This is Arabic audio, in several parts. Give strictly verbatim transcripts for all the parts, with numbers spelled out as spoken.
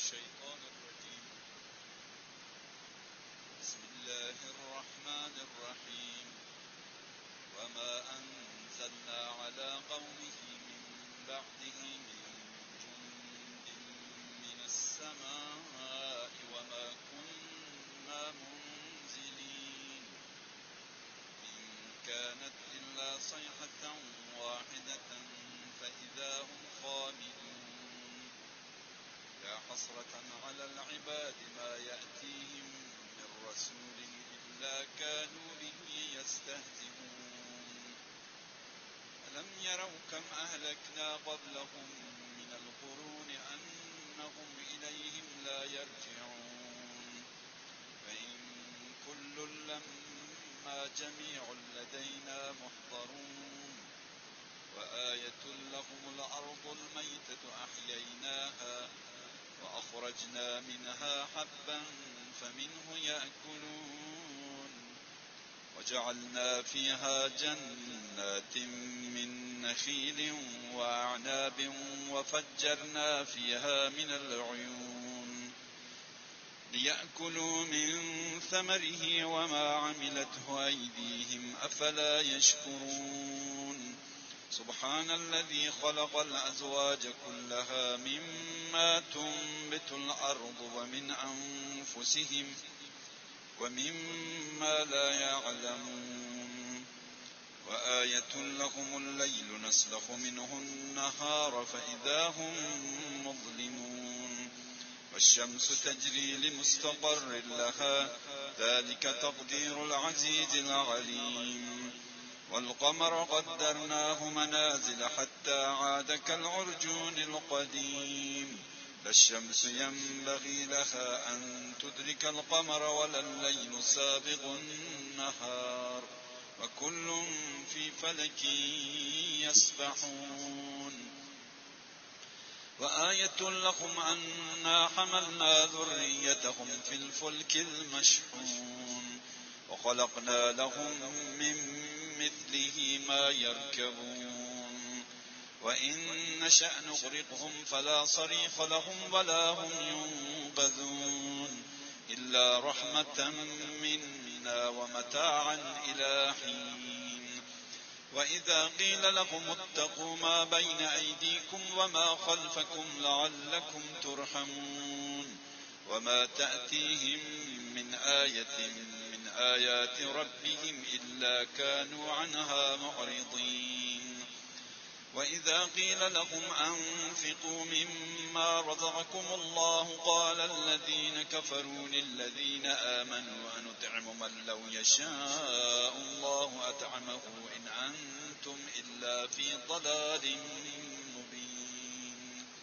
الشيطان الرجيم. بسم الله الرحمن الرحيم. وما أنزلنا على قومه من بعده من جند من السماء وما كنا منزلين إن كانت إلا صيحة واحدة فإذا هم خامدون. يا حسرة على العباد ما يأتيهم من رسول إلا كانوا به يستهزئون. ألم يروا كم أهلكنا قبلهم من القرون أنهم إليهم لا يرجعون. فإن كل لما جميع لدينا محضرون. وآية لهم الأرض الميتة أحييناها وأخرجنا منها حبا فمنه يأكلون. وجعلنا فيها جنات من نخيل وأعناب وفجرنا فيها من العيون ليأكلوا من ثمره وما عملته أيديهم أفلا يشكرون. سبحان الذي خلق الأزواج كلها مما تنبت الأرض ومن أنفسهم ومما لا يعلمون. وآية لهم الليل نسلخ منه النهار فإذا هم مظلمون. والشمس تجري لمستقر لها ذلك تقدير العزيز العليم. والقمر قدرناه منازل حتى عاد كالعرجون القديم. لا الشمس ينبغي لها أن تدرك القمر ولا الليل سابق النهار وكل في فلك يسبحون. وآية لهم أنا حملنا ذريتهم في الفلك المشحون وخلقنا لهم من مثله ما يركبون. وإن نشأ نغرقهم فلا صريخ لهم ولا هم ينقذون إلا رحمة منا ومتاعا إلى حين. وإذا قيل لهم اتقوا ما بين أيديكم وما خلفكم لعلكم ترحمون. وما تأتيهم من آية من آيات ربهم إلا كانوا عنها معرضين. وإذا قيل لهم أنفقوا مما رزقكم الله قال الذين كفروا للذين آمنوا أنطعم من لو يشاء الله أطعمه إن أنتم إلا في ضلال مبين.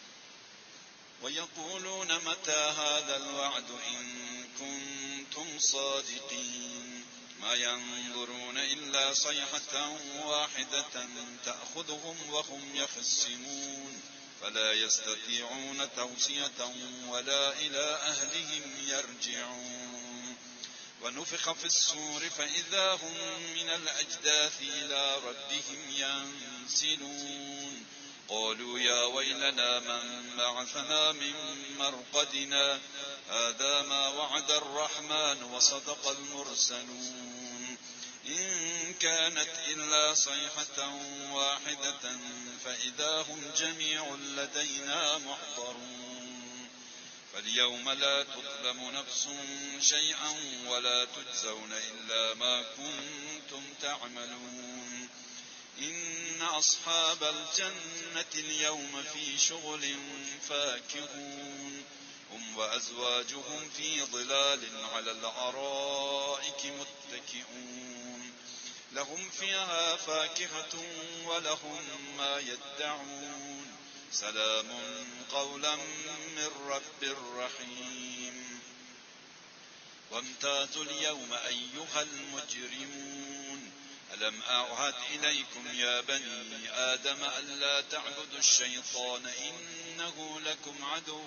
ويقولون متى هذا الوعد إن كنتم صادقين. ما ينظرون إلا صيحة واحدة تأخذهم وهم يخصمون فلا يستطيعون توصية ولا إلى أهلهم يرجعون. ونفخ في الصور فإذا هم من الأجداث إلى ربهم ينسلون. قالوا يا ويلنا من بعثنا من مرقدنا هذا ما وعد الرحمن وصدق المرسلون. إن كانت إلا صيحة واحدة فإذا هم جميع لدينا محضرون. فاليوم لا تظلم نفس شيئا ولا تجزون إلا ما كنتم تعملون. إن أصحاب الجنة اليوم في شغل فاكهون هم وأزواجهم في ظلال على الأرائك متكئون. لهم فيها فاكهة ولهم ما يدعون. سلام قولا من رب رحيم. وامتازوا اليوم أيها المجرمون ألم أعهد إليكم يا بني آدم ألا تعبدوا الشيطان إنه لكم عدو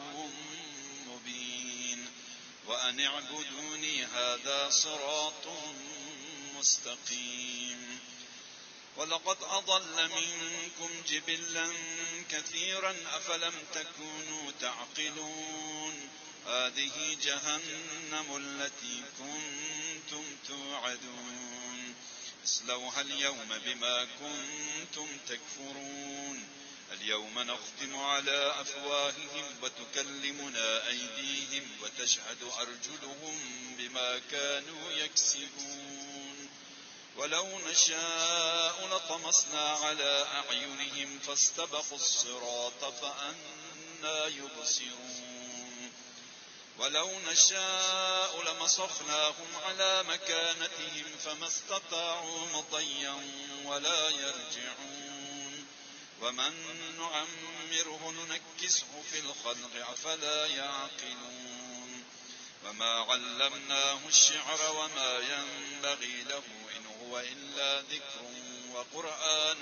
مبين وأن اعبدوني هذا صراط مستقيم. ولقد أضل منكم جبلا كثيرا أفلم تكونوا تعقلون هذه جهنم التي كنتم توعدون اصلوها اليوم بما كنتم تكفرون اليوم نختم على أفواههم وتكلمنا أيديهم وتشهد أرجلهم بما كانوا يكسبون ولو نشاء لطمسنا على أعينهم فاستبقوا الصراط فأنى يبصرون ولو نشاء لمسخناهم على مكانتهم فما استطاعوا مضيا ولا يرجعون ومن نعمره ننكسه في الخلق أفلا يعقلون وما علمناه الشعر وما ينبغي له إن هو إلا ذكر وقرآن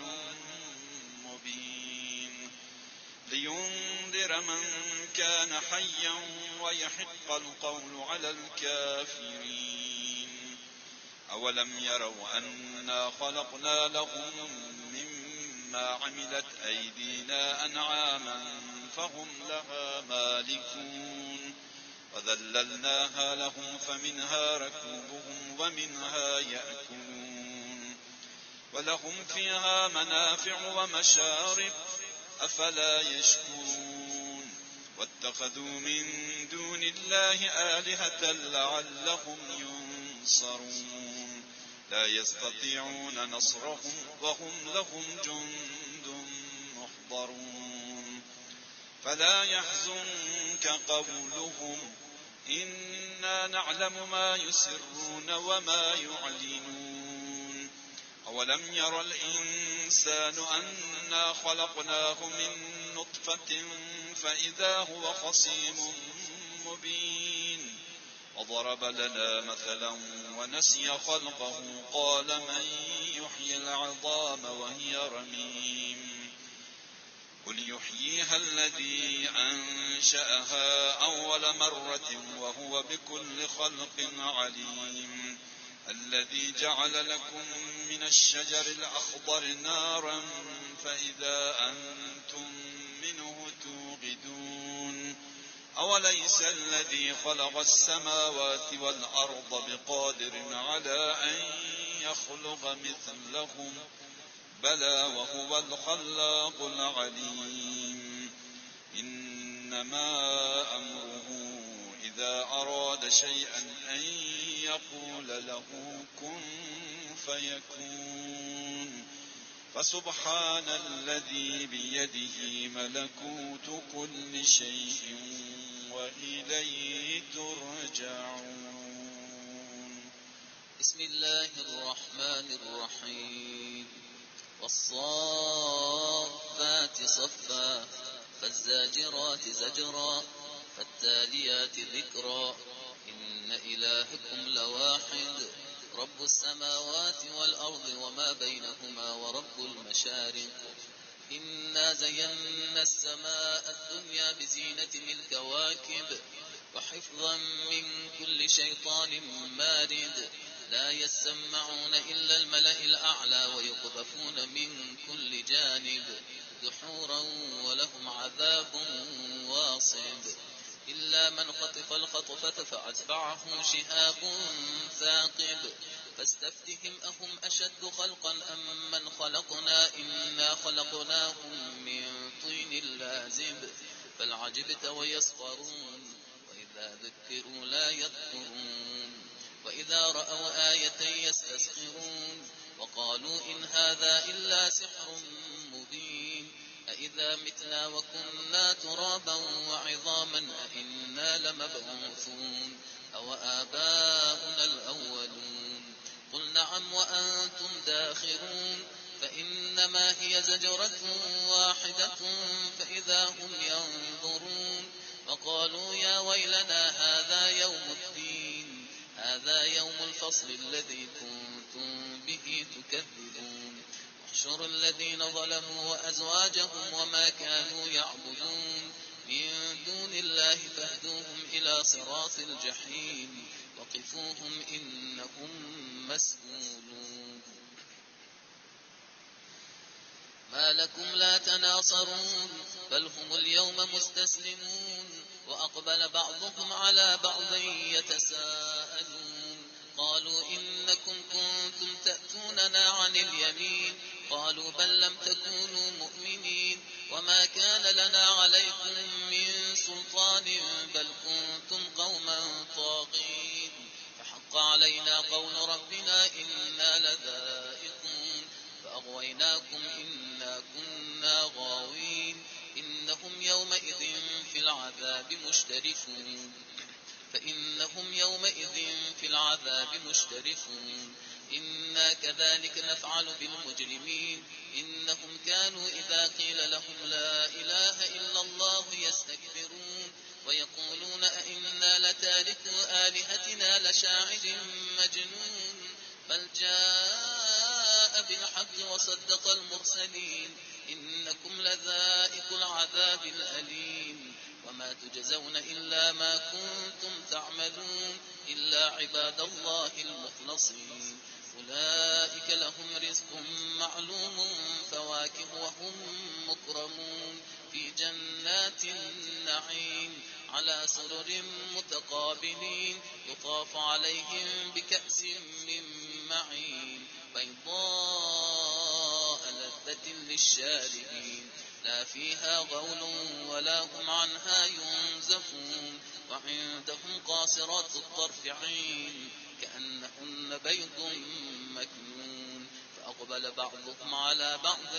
مبين لينذر من كان حيا ويحق القول على الكافرين أولم يروا أنا خلقنا لهم مما عملت أيدينا أنعاما فهم لها مالكون وذللناها لهم فمنها ركوبهم ومنها يأكلون ولهم فيها منافع ومشارب أفلا يشكرون واتخذوا من دون الله آلهة لعلهم ينصرون لا يستطيعون نصرهم وهم لهم جند محضرون فلا يحزنك قولهم إنا نعلم ما يسرون وما يعلنون أولم ير الإنسان أنا خلقناه من نطفة فإذا هو خصيم مبين وضرب لنا مثلا ونسي خلقه قال من يحيي العظام وهي رميم قل يحييها الذي أنشأها أول مرة وهو بكل خلق عليم الذي جعل لكم من الشجر الأخضر نارا فإذا أنتم منه توقدون أوليس الذي خلق السماوات والأرض بقادر على أن يخلق مثلهم بلى وهو الخلاق العليم إنما أمره إذا أراد شيئا أن يقول له كن فيكون فسبحان الذي بيده ملكوت كل شيء وإليه ترجعون. بسم الله الرحمن الرحيم والصافات صفا فالزاجرات زجرا فالتاليات ذكرا إن إلهكم لواحد رب السماوات والأرض وما بينهما ورب المشارق إنا زينا السماء الدنيا بزينة الكواكب وحفظا من كل شيطان مارد لا يسمعون إلا الملأ الأعلى ويقذفون من كل جانب دحورا ولهم عذاب واصب إلا من خطف الخطفة فأتبعه شهاب ثاقب فاستفتهم أهم أشد خلقا أم من خلقنا إنا خلقناهم من طين لازب بل عجبت ويسخرون وإذا ذكروا لا يذكرون وإذا رأوا آية يستسخرون وقالوا إن هذا إلا سحر مبين أإذا متنا وكنا ترابا وعظاما أإنا لمبعوثون أو آباؤنا الأولون قل نعم وأنتم داخرون فإنما هي زجرة واحدة فإذا هم ينظرون وقالوا يا ويلنا هذا يوم الدين هذا يوم الفصل الذي كنتم به تكذبون احشروا الذين ظلموا وأزواجهم وما كانوا يعبدون من دون الله فاهدوهم إلى صراط الجحيم وقفوهم إنهم مسؤولون. ما لكم لا تناصرون بل هم اليوم مستسلمون وأقبل بعضهم على بعض يتساءلون قالوا إنكم كنتم تأتوننا عن اليمين قالوا بل لم تكونوا مؤمنين وما كان لنا عليكم من سلطان بل كنتم قوما طاغين فحق علينا قول ربنا إنا لذائقون فأغويناكم إنا كنا غاوين إنهم يومئذ في العذاب مشتركون فإنهم يومئذ في العذاب مشتركون إنا كذلك نفعل بالمجرمين إنهم كانوا إذا قيل لهم لا إله إلا الله يستكبرون ويقولون أئنا لتاركوا آلهتنا لشاعر مجنون بل جاء بالحق وصدق المرسلين إنكم لذائق العذاب الأليم وما تجزون إلا ما كنتم تعملون إلا عباد الله المخلصين أولئك لهم رزق معلوم فواكه وهم مكرمون في جنات النعيم على سرر متقابلين يطاف عليهم بكأس من معين بيضاء لذة للشاربين لا فيها غول ولا هم عنها ينزفون وعندهم قاصرات الطرف عين كأنهن بيض مكنون فأقبل بعضهم على بعض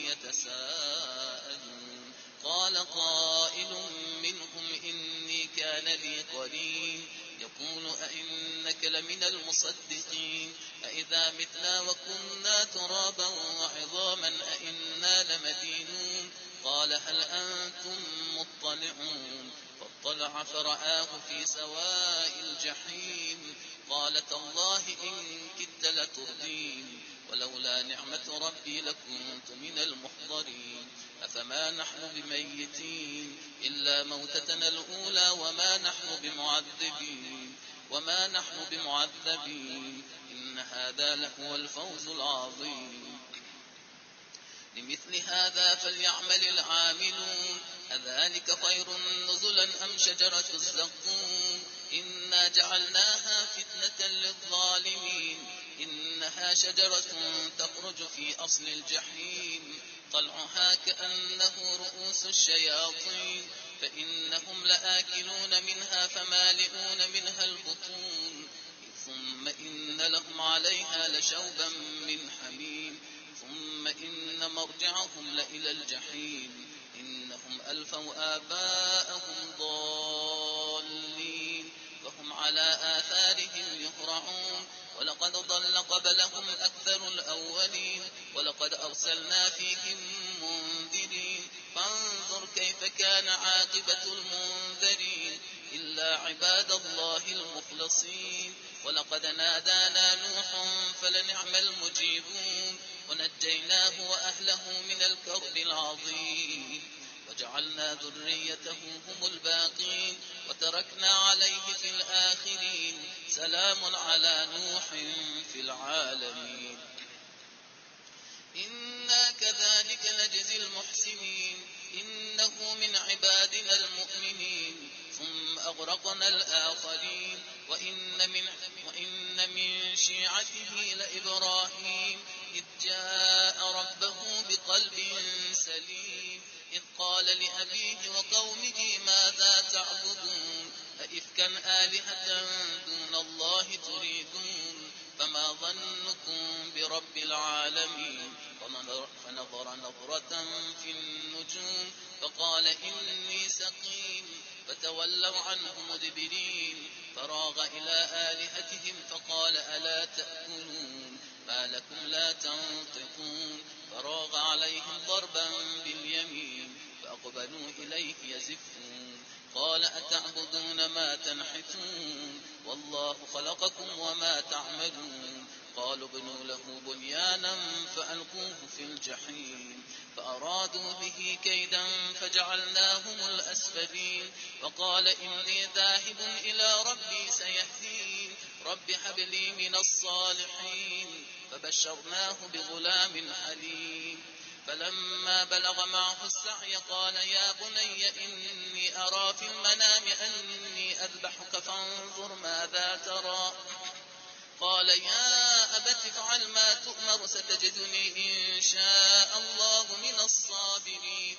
يتساءلون قال قائل منهم إني كان لي قرين يقول أئنك لمن المصدقين أئذا متنا وكنا ترابا وعظاما أئنا لمدينون قال هل أنتم مطلعون فاطلع فرآه في سواء الجحيم قال تالله إن كدت لتردين ولولا نعمة ربي لكنت من المحضرين أفما نحن بميتين إلا موتتنا الأولى وما نحن بمعذبين وما نحن بمعذبين إن هذا لهو الفوز العظيم لمثل هذا فليعمل العاملون أذلك خير نزلا أم شجرة الزقوم إنا جعلناها فتنة للظالمين إنها شجرة تخرج في أصل الجحيم طلعها كأنه رؤوس الشياطين فإنهم لآكلون منها فمالئون منها البطون ثم إن لهم عليها لشوبا من حميم ثم إن مرجعهم لإلى الجحيم إنهم ألفوا آباءهم ضالين فهم على آثارهم يهرعون ولقد ضل قبلهم أكثر الأولين ولقد أرسلنا فيهم منذرين فانظر كيف كان عاقبة المنذرين إلا عباد الله المخلصين ولقد نادانا نوح فلنعم المجيبون ونجيناه وأهله من الكرب العظيم وجعلنا ذريته هم الباقين وتركنا عليه في الآخرين سلام على نوح في العالمين إنا كذلك نجزي المحسنين إنه من عبادنا المؤمنين ثم أغرقنا الآخرين وإن من, وإن من شيعته لإبراهيم إذ جاء ربه بقلب سليم إذ قال لأبيه وقومه ماذا تعبدون أئفكا آلهة دون الله تريدون فما ظنكم برب العالمين فنظر نظرة في النجوم فقال إني سقيم فتولوا عنه مدبرين فراغ إلى آلهتهم فقال ألا تأكلون ما لكم لا تنطقون فراغ عليهم ضربا باليمين فأقبلوا إليه يزفون قال أتعبدون ما تنحتون والله خلقكم وما تعملون قالوا ابنوا له بنيانا فألقوه في الجحيم فأرادوا به كيدا فجعلناهم الأسفلين وقال إني ذاهب إلى ربي سيهدين رب هب لي من الصالحين فبشرناه بغلام حليم فلما بلغ معه السعي قال يا بني إني أرى في المنام أني أذبحك فانظر ماذا ترى. قال يا أبت افعل ما تؤمر ستجدني إن شاء الله من الصابرين.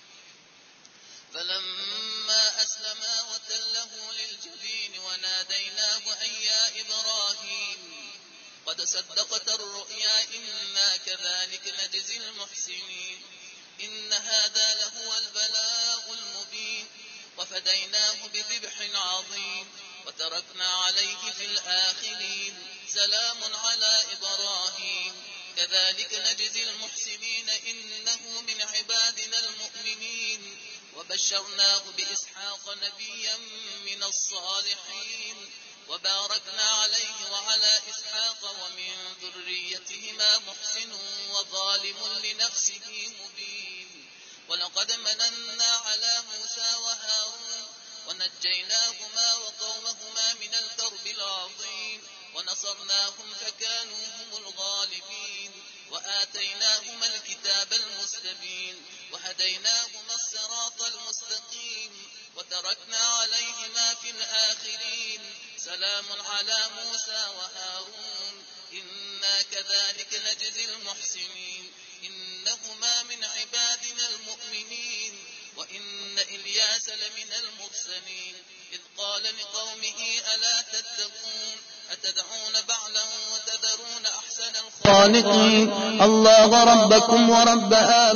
فلما أسلما وتله للجبين وناديناه أن يا إبراهيم قد صدقت الرؤيا إنا كذلك نجزي المحسنين. إن هذا لهو البلاء المبين وفديناه بذبح عظيم وتركنا عليه في الآخرين سلام على إبراهيم كذلك نجزي المحسنين إنه من عبادنا المؤمنين وبشرناه بإسحاق نبيا من الصالحين وباركنا عليه وعلى إسحاق ومن ذريتهما محسن وظالم لنفسه مبين. ولقد مننا على موسى وهارون ونجيناهما وقومهما من الكرب العظيم ونصرناهم فكانوا هم الغالبين وآتيناهما الكتاب المستبين وهديناهما الصراط المستقيم وتركنا عليهما في الآخرين سلام على موسى وهارون إنا كذلك نجزي المحسنين إنهما من عبادنا المؤمنين. وإن إلياس لمن المرسلين إذ قال لقومه ألا تتقون أتدعون بعلا وتذرون أحسن الخالقين الله ربكم ورب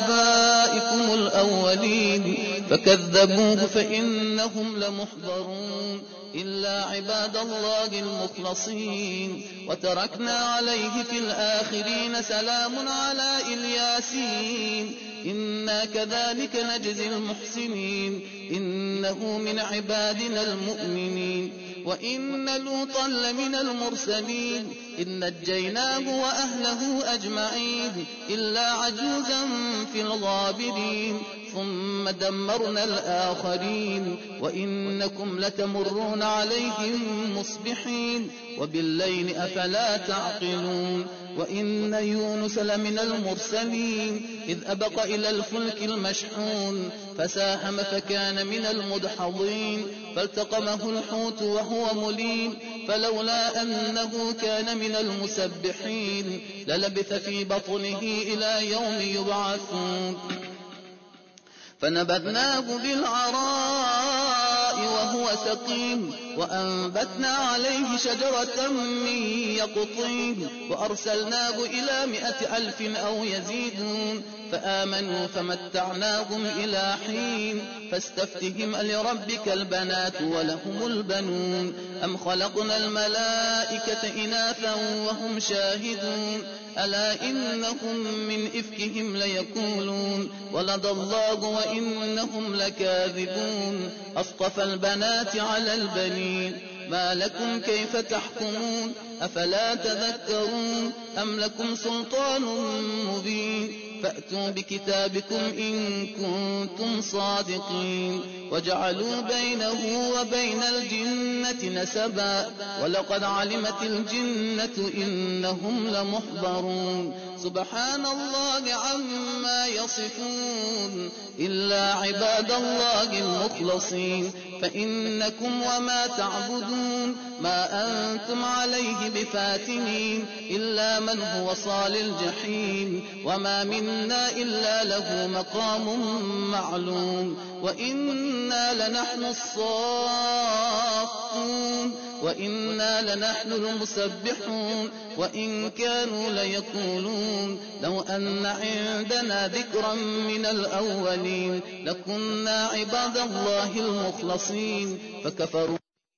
آبائكم الأولين فكذبوه فإنهم لمحضرون إلا عباد الله المخلصين وتركنا عليه في الآخرين سلام على الياسين إنا كذلك نجزي المحسنين إنه من عبادنا المؤمنين. وإن لوطا لمن المرسلين إذ نجيناه وأهله أجمعين إلا عجوزا في الغابرين ثم دمرنا الآخرين وإنكم لتمرون عليهم مصبحين وبالليل أفلا تعقلون. وإن يونس لمن المرسلين إذ أبق إلى الفلك المشحون فساهم فكان من المدحضين فالتقمه الحوت وهو مليم فلولا أنه كان من المسبحين للبث في بطنه إلى يوم يبعثون. فنبذناه بالعراء وهو سقيم وأنبتنا عليه شجرة من يقطين وأرسلناه إلى مائة ألف أو يزيدون فآمنوا فمتعناهم إلى حين فاستفتهم لربك البنات ولهم البنون أم خلقنا الملائكة إناثا وهم شاهدون ألا إنهم من إفكهم ليقولون ولد الله وإنهم لكاذبون أصطفى البنات على البنين ما لكم كيف تحكمون أفلا تذكرون أم لكم سلطان مبين فأتوا بكتابكم إن كنتم صادقين وجعلوا بينه وبين الجنة نسبا ولقد علمت الجنة إنهم لمحضرون سبحان الله عما يصفون إلا عباد الله المخلصين فإنكم وما تعبدون ما أنتم عليه بفاتنين إلا من هو صال الجحيم وما منا إلا له مقام معلوم وإنا لنحن الصافون وإنا لنحن المسبحون وإن كانوا ليقولون لو أن عندنا ذكرا من الأولين لكنا عباد الله المخلصين فكفروا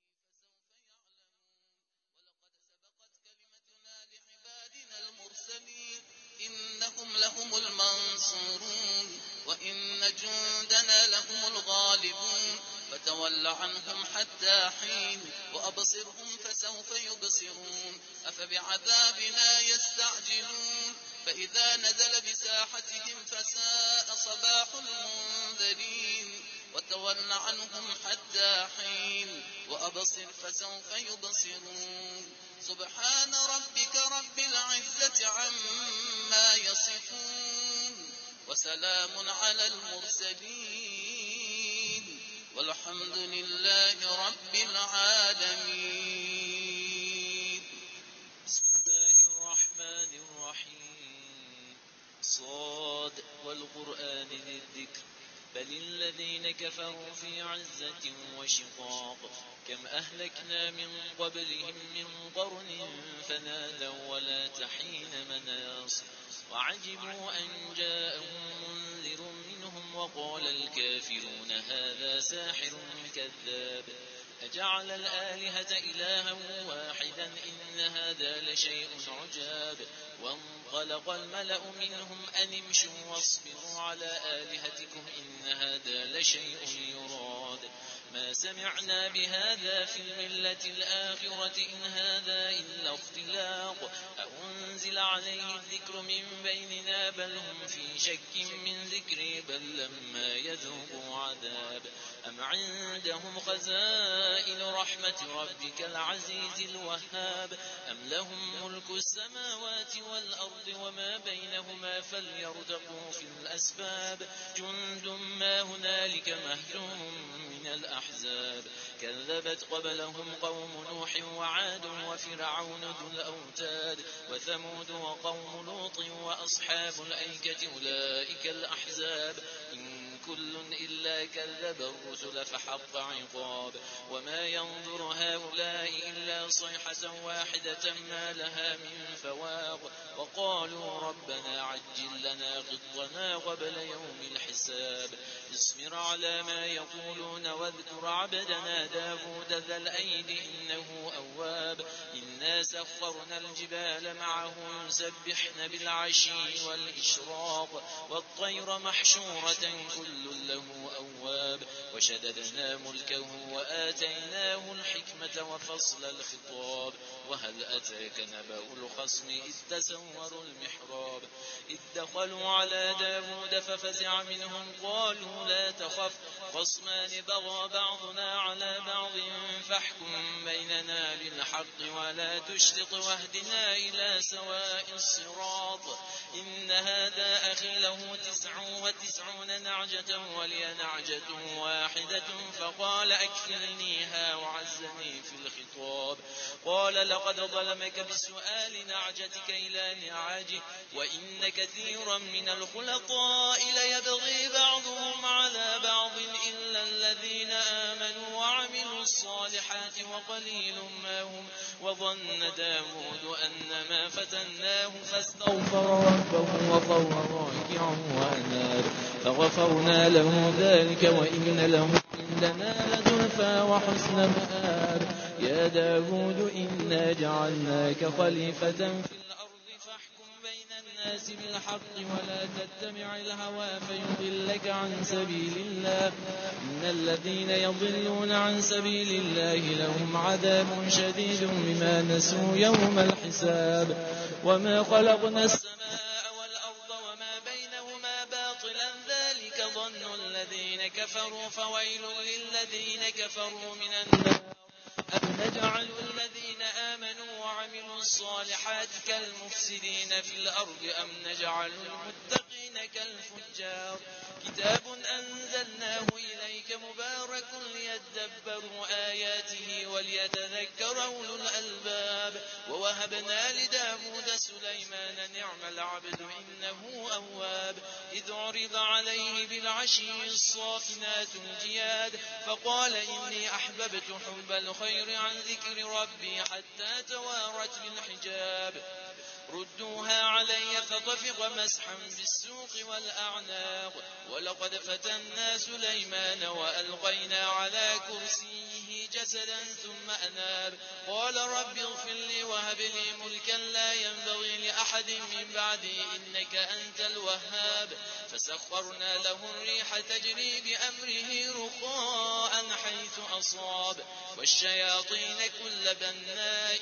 وإن جندنا لهم الغالبون فتول عنهم حتى حين وأبصرهم فسوف يبصرون أفبعذابنا يستعجلون فإذا نزل بساحتهم فساء صباح المنذرين وتول عنهم حتى حين وأبصر فسوف يبصرون سبحان ربك رب العزة عما يصفون وسلام على المرسلين والحمد لله رب العالمين. بسم الله الرحمن الرحيم. صاد والقرآن ذي الذكر بل الذين كفروا في عزة وشقاق كم أهلكنا من قبلهم من قرن فنادوا ولا تحين مناص وعجبوا أن جاءهم منذر منهم وقال الكافرون هذا ساحر كذاب أجعل الآلهة إلها واحدا إن هذا لشيء عجاب وانطلق الملأ منهم أن امشوا واصبروا على آلهتكم إن هذا لشيء يراد ما سمعنا بهذا في الملة الآخرة إن هذا إلا اختلاق أأنزل عليه الذكر من بيننا بل هم في شك من ذكري بل لما يذوقوا عذاب أم عندهم خزائن رحمة ربك العزيز الوهاب أم لهم ملك السماوات والأرض وما بينهما فليرتقوا في الأسباب جند ما هنالك مهزوم من الأحزاب كذبت قبلهم قوم نوح وعاد وفرعون ذو الأوتاد وثمود وقوم لوط وأصحاب الأيكة أولئك الأحزاب إن كل إلا كذب الرسل فحق عقاب وما ينظر هؤلاء إلا صيحة واحدة ما لها من فواق وقالوا ربنا عجل لنا قطنا قبل يوم الحساب اصبر على ما يقولون واذكر عبدنا داود ذا الأيد إنه أواب إنا سخرنا الجبال معه يسبحن بالعشي والإشراق والطير محشورة كل له أواب وشددنا ملكه وآتيناه الحكمة وفصل الخطاب وهل أتاك نبأ الخصم إذ تسوروا المحراب إذ دخلوا على داود ففزع منهم قالوا لا تخف خصمان بغى بعضنا على بعض فاحكم بيننا بالحق ولا تشرق واهدنا إلى سواء الصراط إن هذا أخي له تسع وتسعون نعجة ولي نعجة واحدة فقال أكفلنيها وعزني في الخطاب قال لقد ظلمك بسؤال نعجتك إلى نعاجه وإن كثيرا من الخلطاء ليبغي بعضهم على بعض إلا الذين آمنوا وعملوا الصالحات وقليل ما هم وظن داود أنما فتناه فاستغفر ربه وخر راكعا وأناب فغفرنا له ذلك وإن له عندنا لزلفى وحسن مآب يا داود إنا جعلناك خليفة في الأرض فاحكم بين الناس بالحق ولا تتبع الهوى فيضلك عن سبيل الله إن الذين يضلون عن سبيل الله لهم عذاب شديد بما نسوا يوم الحساب وما خلقنا السماء والأرض وما بينهما باطلا ذلك ظن الذين كفروا فويل للذين كفروا من النار أم نجعل الذين آمنوا وعملوا الصالحات كالمفسدين في الأرض أم نجعل المتقين كالفجار كتاب أنزلناه إليك مبارك ليدبروا آياته وليتذكر أولو الألباب ووهبنا لداود سليمان نعم العبد إنه أواب إذ عرض عليه بالعشي الصافنات الجياد فقال إني أحببت حب الخير عن ذكر ربي حتى توارت بالحجاب ردوها علي فطفق مسحا بالسوق والأعناق ولقد فتنا سليمان وألقينا على كرسيه جسدا ثم أناب قال رب اغفر لي وهب لي ملكا لا ينبغي لأحد من بعدي إنك أنت الوهاب فسخرنا له الريح تجري بأمره رخاء حيث أصاب والشياطين كل بناء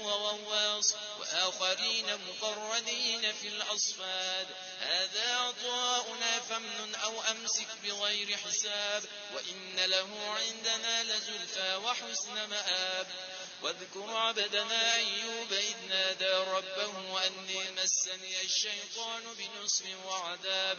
وغواص وآخرين مقرنين في الأصفاد هذا عطاؤنا فامنن أو أمسك بغير حساب وإن له عندنا لزلفى وحسن مآب واذكر عبدنا أيوب إذ نادى ربه أني مسني الشيطان بنصب وعذاب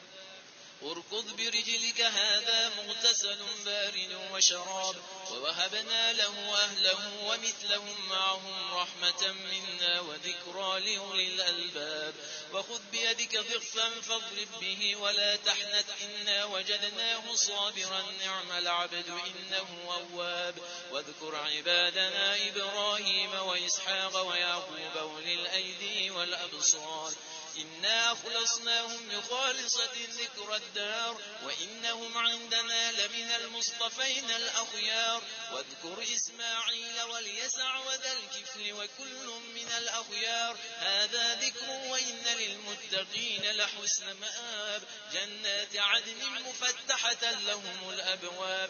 اركض برجلك هذا مغتسل بارد وشراب ووهبنا له أهله ومثلهم معهم رحمة منا وذكرى لأولي الألباب وخذ بيدك ضغفا فاضرب به ولا تحنث إنا وجدناه صابرا نعم العبد إنه أواب واذكر عبادنا إبراهيم وإسحاق ويعقوب أولي الأيدي والأبصار إنا أخلصناهم بخالصة ذكر الدار وإنهم عندنا لمن المصطفين الأخيار واذكر إسماعيل واليسع وذا الكفل وكل من الأخيار هذا ذكر وإن للمتقين لحسن مآب جنات عدن مفتحة لهم الأبواب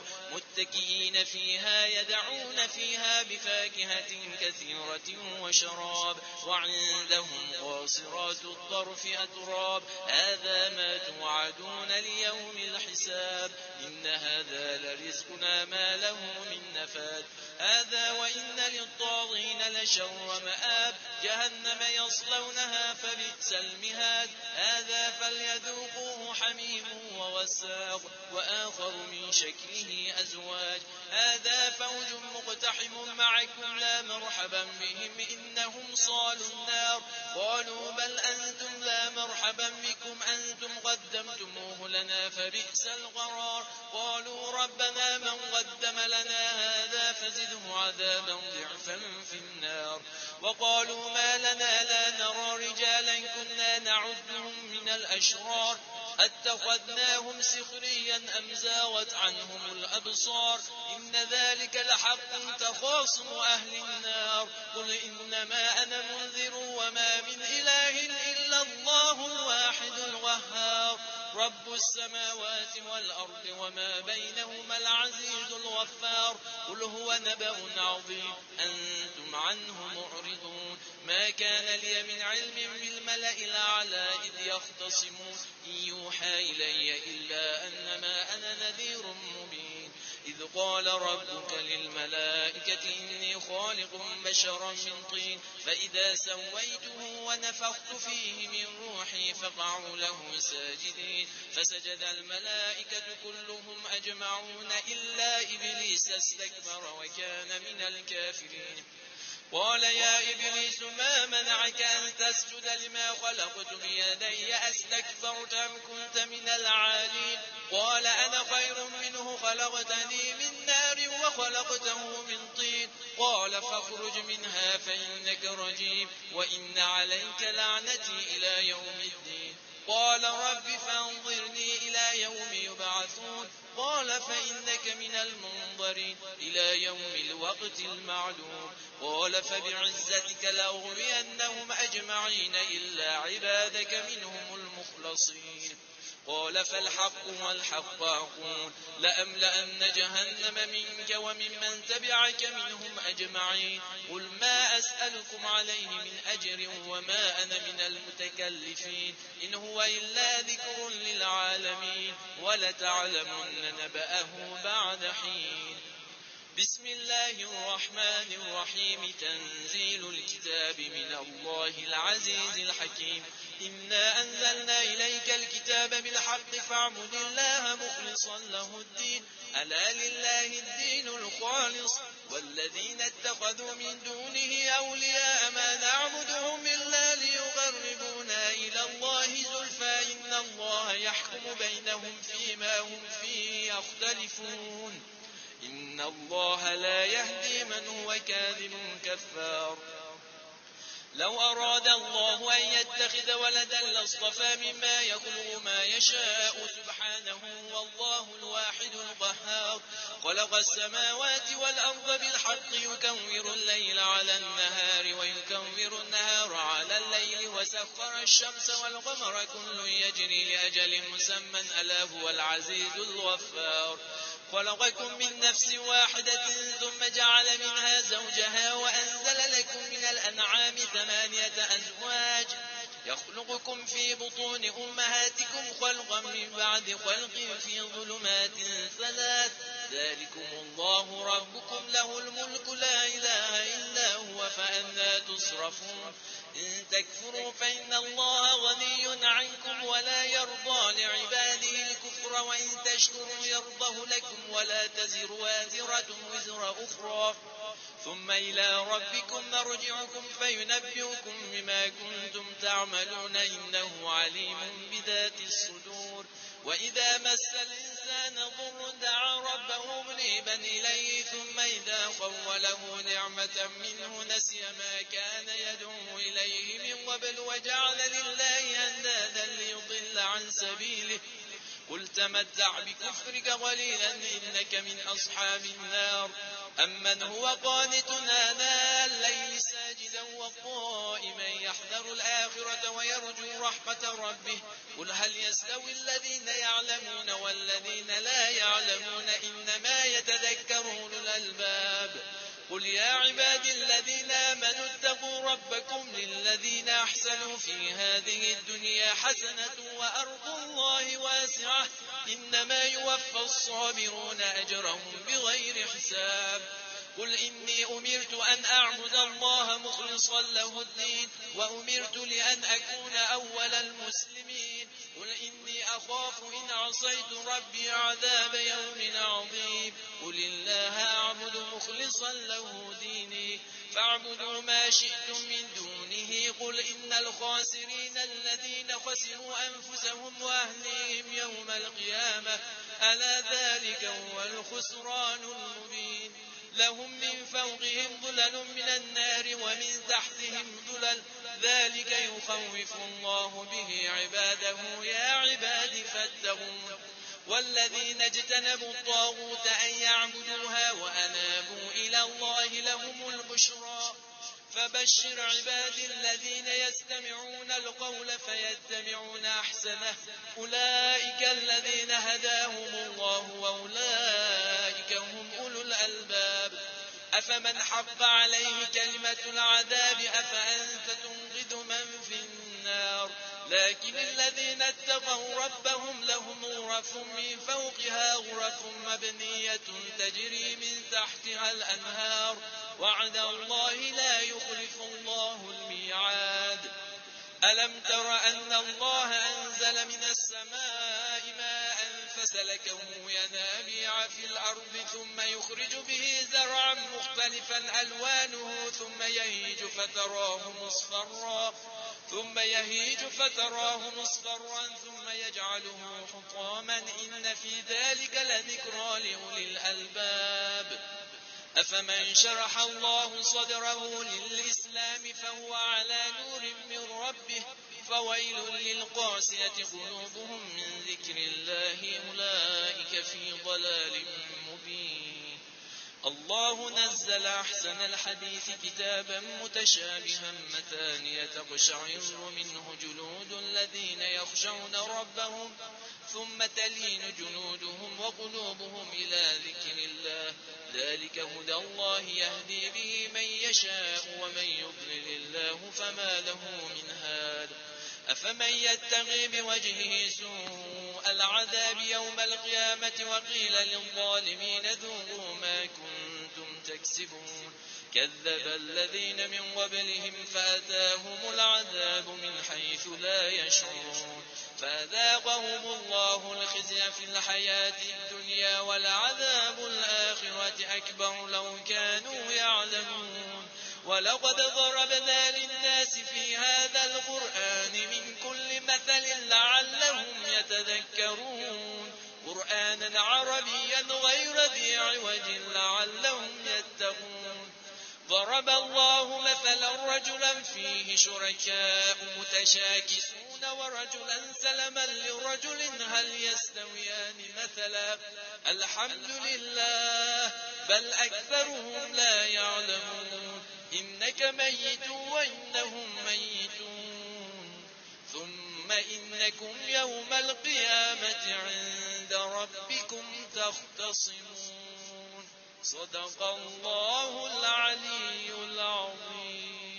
متكئين فيها يدعون فيها بفاكهة كثيرة وشراب وعندهم قاصرات الطرف أتراب هذا ما توعدون ليوم الحساب إن هذا لرزقنا ما له من نفاد هذا وإن للطاغين لشر مآب جهنم يصلونها فبئس المهاد هذا فليذوقوه حميم وغساق وآخر من شكله أزواج هذا فوج مقتحم معكم لا مرحبا بهم إنهم صالوا النار قالوا بل أنتم لا مرحبا بكم أنتم قدمتموه لنا فبئس القرار قالوا ربنا من قدم لنا هذا فزده عذابا ضعفا في النار وقالوا ما لنا لا نرى رجالا كنا نعدهم من الأشرار أتخذناهم سخريا أم زاغت عنهم الأبصار إن ذلك لحق تخاصم أهل النار قل إنما أنا منذر وما من إله إلا الله الواحد القهار رب السماوات والأرض وما بينهما العزيز الغفار قل هو نبأ عظيم أنتم عنه معرضون ما كان لي من علم بالملأ الأعلى إذ يختصمون إن يوحى إلي إلا أنما أنا نذير مبين إذ قال ربك للملائكة إني خالق بشرا من طين فإذا سويته ونفخت فيه من روحي فقعوا له ساجدين فسجد الملائكة كلهم أجمعون إلا إبليس استكبر وكان من الكافرين قال يا إبليس ما منعك أن تسجد لما خلقت بيدي أستكبرت أم كنت من العالين قال أنا خير منه خلقتني من نار وخلقته من طين قال فاخرج منها فإنك رجيم وإن عليك لعنتي إلى يوم الدين قال رب فانظرني إلى يوم يبعثون قال فإنك من المنظرين إلى يوم الوقت المعلوم قال فبعزتك لأغوينهم أجمعين إلا عبادك منهم المخلصين قال فالحق والحق أقول لأملأن جهنم منك وممن تبعك منهم أجمعين قل ما أسألكم عليه من أجر وما أنا من المتكلفين إن هو إلا ذكر للعالمين ولتعلمن نبأه بعد حين بسم الله الرحمن الرحيم تنزيل الكتاب من الله العزيز الحكيم إنا أنزلنا إليك الكتاب بالحق فاعبد الله مخلصا له الدين ألا لله الدين الخالص والذين اتخذوا من دونه أولياء ما نعبدهم إلا ليقربونا إلى الله زلفى إن الله يحكم بينهم فيما هم فيه يختلفون إن الله لا يهدي من هو كاذب كفار لو أراد الله أن يتخذ ولدا لاصطفى مما يخلق ما يشاء سبحانه والله الواحد القهار خلق السماوات والأرض بالحق يكور الليل على النهار ويكور النهار على الليل وسخر الشمس والقمر كل يجري لأجل مسمى ألا هو العزيز الغفار خلقكم من نفس واحدة ثم جعل منها زوجها وأنزل لكم من الأنعام ثمانية أزواج يخلقكم في بطون أمهاتكم خلقا من بعد خلق في ظلمات ثلاث ذلكم الله ربكم له الملك لا إله إلا هو فأنى تصرفون إن تكفروا فإن الله غني عنكم ولا يرضى لعباده الكفر وإن تشكروا يرضه لكم ولا تزر وازرة وزر أخرى ثم إلى ربكم مرجعكم فينبئكم بما كنتم تعملون إنه عليم بذات الصدور وإذا مس الإنسان ضر دعا ربه منيبا إليه ثم إذا خوله نعمة منه نسي ما كان يدعو إليه من قبل وجعل لله أندادا ليضل عن سبيله قل تمتع بكفرك قليلا إنك من أصحاب النار أمن هو قانت آناء الليل ساجدا وقائما يحذر الآخرة ويرجو رحمة ربه قل هل يستوي الذين يعلمون والذين لا يعلمون إنما يتذكر أولو الألباب قل يا عبادي الذين آمنوا اتقوا ربكم للذين أحسنوا في هذه الدنيا حسنة وأرض الله واسعة إنما يوفى الصابرون أجرهم بغير حساب قل إني أمرت أن أعبد الله مخلصا له الدين وأمرت لأن أكون أول المسلمين قل إني أخاف إن عصيت ربي عذاب يوم عظيم قل الله أعبد مخلصا له ديني فاعبدوا ما شئتم من دونه قل إن الخاسرين الذين خسروا أنفسهم وأهليهم يوم القيامة ألا ذلك هو الخسران المبين لهم من فوقهم ظلل من النار ومن تحتهم ظلل ذلك يخوف الله به عباده يا عباد فاتقون والذين اجتنبوا الطاغوت أن يعبدوها وأنابوا إلى الله لهم البشرى فبشر عبادي الذين يستمعون القول فيتبعون أحسنه أولئك الذين هداهم الله وأولئك هم أولو الألباب أفمن حق عليه كلمة العذاب أفأنت تنقذ من في النار لكن الذين اتقوا ربهم لهم غرف من فوقها غرف مبنية تجري من تحتها الأنهار وعد الله لا يخلف الله الميعاد ألم تر أن الله أنزل من السماء ماء فسلكه ينابيع في الأرض ثم يخرج به زرعا مختلفا ألوانه ثم يهيج فتراه مصفرا ثم يهيج فتراه مصفرا ثم يجعله حطاما إن في ذلك لذكرى لأولي الألباب أفمن شرح الله صدره للإسلام فهو على نور من ربه فويل للقاسية قلوبهم من ذكر الله أولئك في ضلال مبين الله نزل أحسن الحديث كتابا متشابها مثانية تقشعر منه جلود الذين يخشون ربهم ثم تلين جلودهم وقلوبهم إلى ذكر الله ذلك هدى الله يهدي به من يشاء ومن يضلل الله فما له من هاد أفمن يتقي بوجهه سوء العذاب يوم القيامة وقيل للظالمين ذوقوا ما كنتم تكسبون كذب الذين من قبلهم فأتاهم العذاب من حيث لا يشعرون فأذاقهم الله الخزي في الحياة الدنيا ولعذاب الآخرة أكبر لو كانوا يعلمون ولقد ضربنا للناس في هذا القرآن من كل مثل لعلهم يتذكرون قرآنا عربيا غير ذي عوج لعلهم يتقون ضرب الله مثلا رجلا فيه شركاء متشاكسون ورجلا سلما لرجل هل يستويان مثلا الحمد لله بل أكثرهم لا يعلمون إنك ميت وإنهم ميتون ثم إنكم يوم القيامة عند ربكم تختصمون صدق الله العلي العظيم.